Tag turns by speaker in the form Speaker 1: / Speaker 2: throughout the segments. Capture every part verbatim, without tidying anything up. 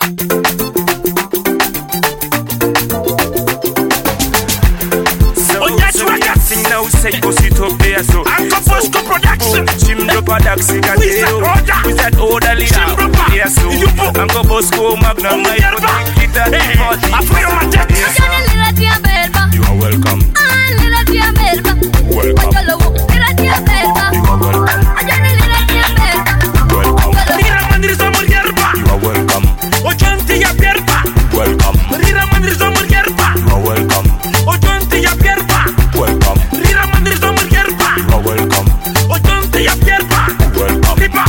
Speaker 1: Say go sit up there so Uncle Bosco Production Jim Dropa Daxi Gateo With that older leader Yeah so Uncle Bosco Magnum I put the guitar I feel my deck You are welcome Welcome You are welcome Welcome You are welcome Ojanti ya pierpa Welcome Rira mandrizo mulgerpa You are welcome Ojanti ya pierpa Welcome Rira mandrizo mulgerpa You are welcome Ojanti ya pierpa Welcome Ripa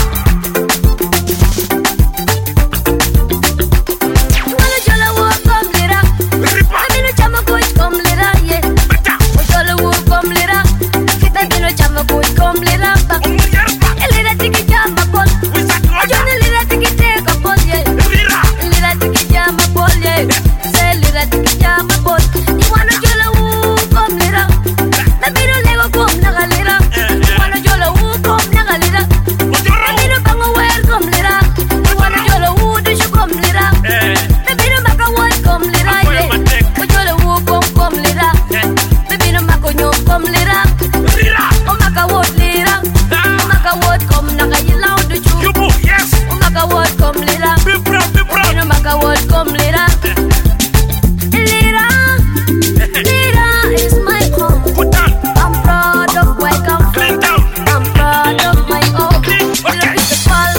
Speaker 2: Wala jola wo kom lira
Speaker 1: Ripa
Speaker 2: Amino chama coach kom lira ye
Speaker 1: Bata
Speaker 2: Jola wo kom lira Kita dino chama coach kom lira ba
Speaker 1: Mulgerpa
Speaker 2: Lira tiki chama pol
Speaker 1: Wizard Roja
Speaker 2: Ajone lira tiki teka pol ye
Speaker 1: Rira
Speaker 2: Lira tiki chama pol ye Se lira tiki chama pol Iwana jola wo kom lira Nabino lego kom naga lira Iwana jola wo kom naga lira
Speaker 1: Ojoro
Speaker 2: Nabino bango wer kom lira Iwana jola wo dushu kom lira
Speaker 1: Eh
Speaker 2: Nabino maka wat kom lira ye Ojola wo kom kom lira Nabino mako nyom kom lira
Speaker 1: Rira
Speaker 2: O maka wat lira O maka wat kom naga yilaw dushu
Speaker 1: Yubu yes
Speaker 2: O maka wat kom lira
Speaker 1: Be proud be proud
Speaker 2: Nabino maka wat kom lira Lira Lira is my home
Speaker 1: Put on
Speaker 2: I'm proud of where I come from
Speaker 1: Clean down
Speaker 2: I'm proud of my home
Speaker 1: Clean okay
Speaker 2: It's a fall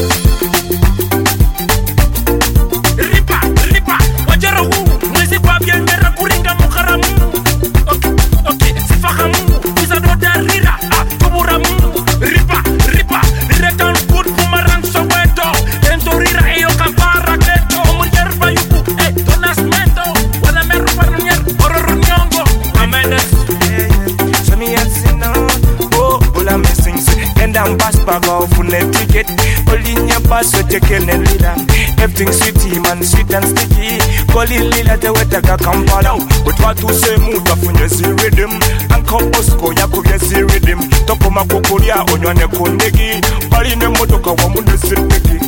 Speaker 1: Ripa, ripa, wajarahu Mwezi kwa biangera kuringa mukaramu Ok, ok, sifahamu Wizard rira, ah, tuburamu Ripa, ripa, rekan kut pumarang soweto Ento rira eyo kampara keto Omunyer bayuku, eh, donas meto Wala meru parunyer, ororo nyongo Amenes Sami yansina, oh, ula missing And I'm pass bag off on a ticket Holding your pass so take in a leader Everything sweet, man, sweet and sticky Calling lila te wetaka kampala With what to say mood of on your rhythm Uncle Bosco yako ya rhythm Toko makokoria onywane kondegi Bali ne motoka wa munde siteki